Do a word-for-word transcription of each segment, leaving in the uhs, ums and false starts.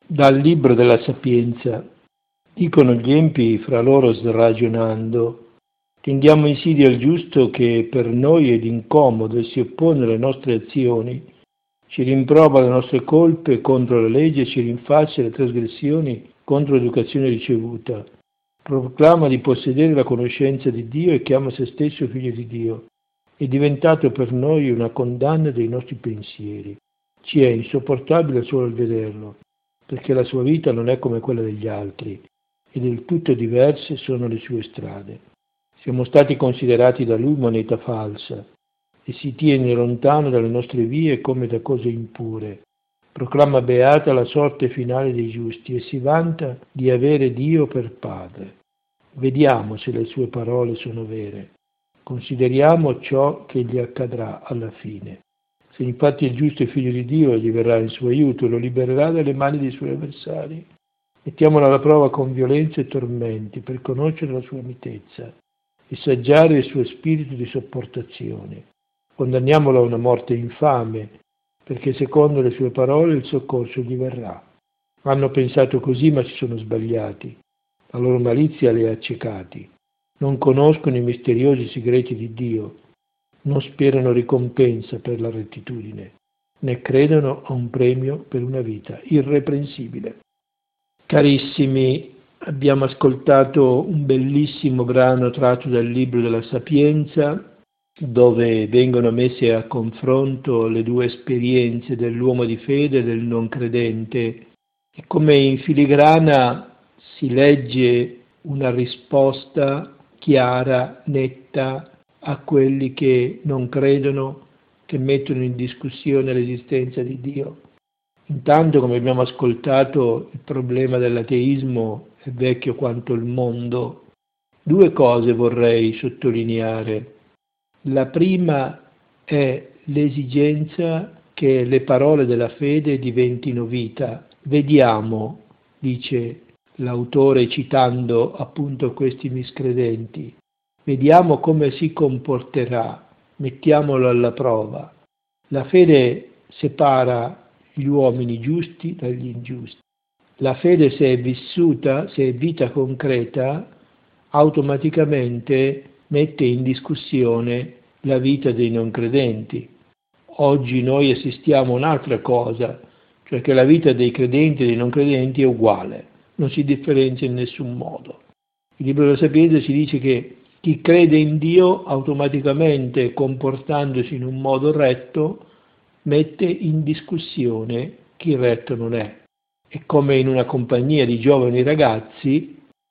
Dal libro della Sapienza. Dicono gli empi fra loro sragionando: tendiamo insidia al giusto che per noi è incomodo e si oppone alle nostre azioni, ci rimprovera le nostre colpe contro la legge e ci rinfaccia le trasgressioni contro l'educazione ricevuta. Proclama di possedere la conoscenza di Dio e chiama se stesso figlio di Dio. È diventato per noi una condanna dei nostri pensieri. Ci è insopportabile solo il vederlo, perché la sua vita non è come quella degli altri e del tutto diverse sono le sue strade. Siamo stati considerati da lui moneta falsa e si tiene lontano dalle nostre vie come da cose impure. Proclama beata la sorte finale dei giusti e si vanta di avere Dio per padre. Vediamo se le sue parole sono vere. Consideriamo ciò che gli accadrà alla fine. Se infatti il giusto è figlio di Dio, egli verrà in suo aiuto e lo libererà dalle mani dei suoi avversari. Mettiamolo alla prova con violenza e tormenti per conoscere la sua mitezza e saggiare il suo spirito di sopportazione. Condanniamolo a una morte infame, perché secondo le sue parole il soccorso gli verrà. Hanno pensato così, ma si sono sbagliati. La loro malizia li ha accecati. Non conoscono i misteriosi segreti di Dio. Non sperano ricompensa per la rettitudine, né credono a un premio per una vita irreprensibile. Carissimi, abbiamo ascoltato un bellissimo brano tratto dal libro della Sapienza, dove vengono messe a confronto le due esperienze dell'uomo di fede e del non credente, e come in filigrana si legge una risposta chiara, netta, a quelli che non credono, che mettono in discussione l'esistenza di Dio. Intanto, come abbiamo ascoltato, il problema dell'ateismo è vecchio quanto il mondo. Due cose vorrei sottolineare. La prima è l'esigenza che le parole della fede diventino vita. Vediamo, dice l'autore citando appunto questi miscredenti, vediamo come si comporterà, mettiamolo alla prova. La fede separa gli uomini giusti dagli ingiusti. La fede, se è vissuta, se è vita concreta, automaticamente mette in discussione la vita dei non credenti. Oggi noi assistiamo a un'altra cosa, cioè che la vita dei credenti e dei non credenti è uguale, non si differenzia in nessun modo. Il libro della Sapienza ci dice che chi crede in Dio automaticamente, comportandosi in un modo retto, mette in discussione chi retto non è. È come in una compagnia di giovani ragazzi,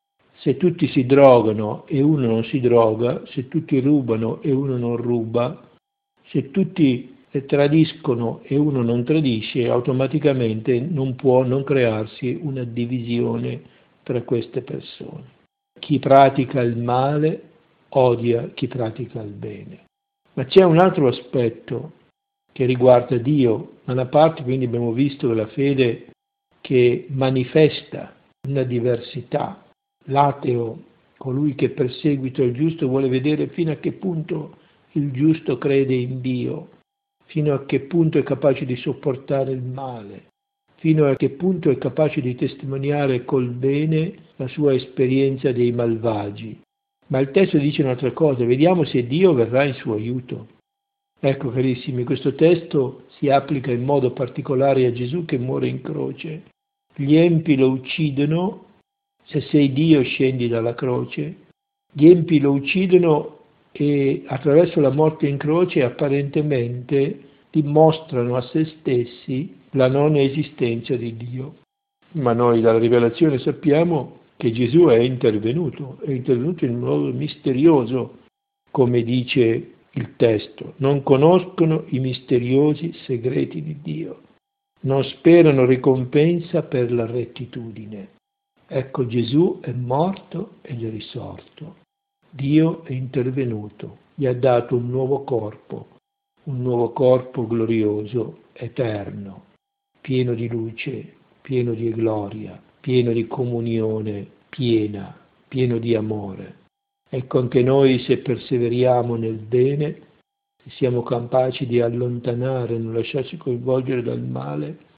se tutti si drogano e uno non si droga, se tutti rubano e uno non ruba, se tutti tradiscono e uno non tradisce, automaticamente non può non crearsi una divisione tra queste persone. Chi pratica il male odia chi pratica il bene. Ma c'è un altro aspetto che riguarda Dio. Da una parte quindi abbiamo visto la fede che manifesta una diversità. L'ateo, colui che perseguita il giusto, vuole vedere fino a che punto il giusto crede in Dio, fino a che punto è capace di sopportare il male, fino a che punto è capace di testimoniare col bene la sua esperienza dei malvagi. Ma il testo dice un'altra cosa: vediamo se Dio verrà in suo aiuto. Ecco, carissimi, questo testo si applica in modo particolare a Gesù che muore in croce. Gli empi lo uccidono. Se sei Dio scendi dalla croce. Gli empi lo uccidono e attraverso la morte in croce apparentemente dimostrano a se stessi la non esistenza di Dio. Ma noi dalla rivelazione sappiamo che Gesù è intervenuto, è intervenuto in modo misterioso, come dice il testo. Non conoscono i misteriosi segreti di Dio, non sperano ricompensa per la rettitudine. Ecco, Gesù è morto ed è risorto. Dio è intervenuto, gli ha dato un nuovo corpo, un nuovo corpo glorioso, eterno, pieno di luce, pieno di gloria, pieno di comunione piena, pieno di amore. Ecco, anche noi, se perseveriamo nel bene, se siamo capaci di allontanare, non lasciarci coinvolgere dal male,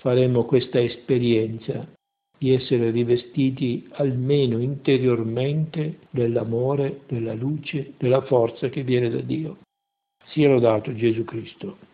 faremo questa esperienza di essere rivestiti almeno interiormente dell'amore, della luce, della forza che viene da Dio. Sia lodato Gesù Cristo.